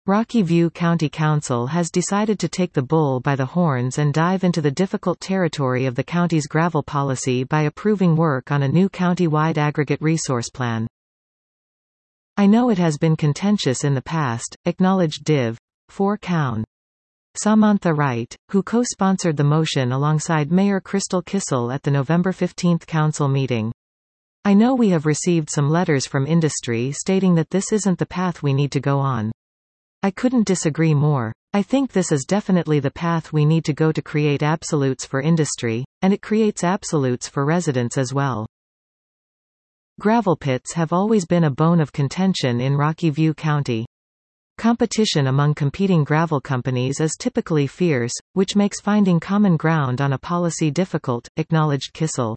Rocky View County Council has decided to take the bull by the horns and dive into the difficult territory of the county's gravel policy by approving work on a new county-wide aggregate resource plan. "I know it has been contentious in the past," acknowledged Div. 4 Coun. Samantha Wright, who co-sponsored the motion alongside Mayor Crystal Kissel at the November 15 council meeting. "I know we have received some letters from industry stating that this isn't the path we need to go on. I couldn't disagree more. I think this is definitely the path we need to go to create absolutes for industry, and it creates absolutes for residents as well." Gravel pits have always been a bone of contention in Rocky View County. Competition among competing gravel companies is typically fierce, which makes finding common ground on a policy difficult, acknowledged Kissel.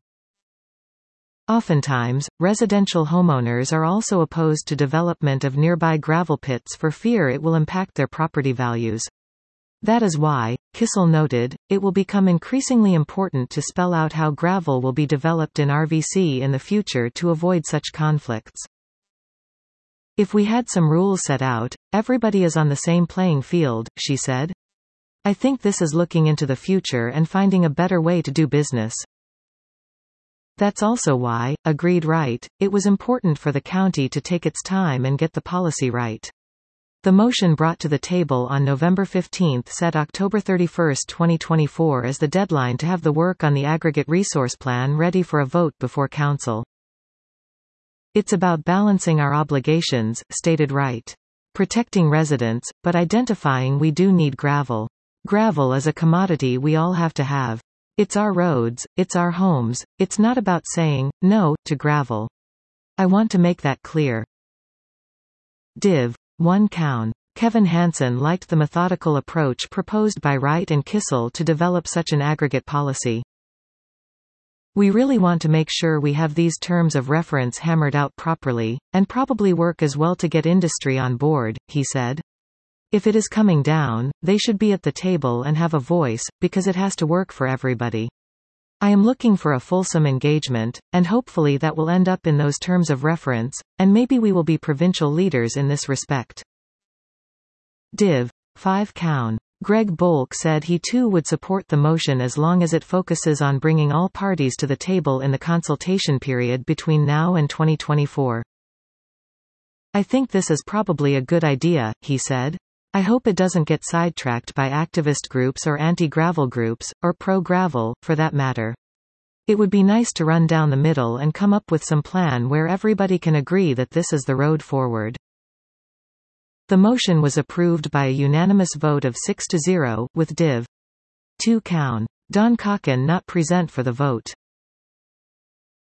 Oftentimes, residential homeowners are also opposed to development of nearby gravel pits for fear it will impact their property values. That is why, Kissel noted, it will become increasingly important to spell out how gravel will be developed in RVC in the future to avoid such conflicts. "If we had some rules set out, everybody is on the same playing field," she said. "I think this is looking into the future and finding a better way to do business." "That's also why," agreed Wright, "it was important for the county to take its time and get the policy right." The motion brought to the table on November 15 set October 31, 2024 as the deadline to have the work on the aggregate resource plan ready for a vote before council. "It's about balancing our obligations," stated Wright. "Protecting residents, but identifying we do need gravel. Gravel is a commodity we all have to have. It's our roads, it's our homes, it's not about saying, no, to gravel. I want to make that clear." Div. 1 Coun. Kevin Hansen liked the methodical approach proposed by Wright and Kissel to develop such an aggregate policy. "We really want to make sure we have these terms of reference hammered out properly, and probably work as well to get industry on board," he said. "If it is coming down, they should be at the table and have a voice, because it has to work for everybody. I am looking for a fulsome engagement, and hopefully that will end up in those terms of reference, and maybe we will be provincial leaders in this respect." Div. 5 Coun. Greg Bolk said he too would support the motion as long as it focuses on bringing all parties to the table in the consultation period between now and 2024. "I think this is probably a good idea," he said. "I hope it doesn't get sidetracked by activist groups or anti-gravel groups, or pro-gravel, for that matter. It would be nice to run down the middle and come up with some plan where everybody can agree that this is the road forward." The motion was approved by a unanimous vote of 6-0, with Div. 2 Coun. Don Cocken not present for the vote.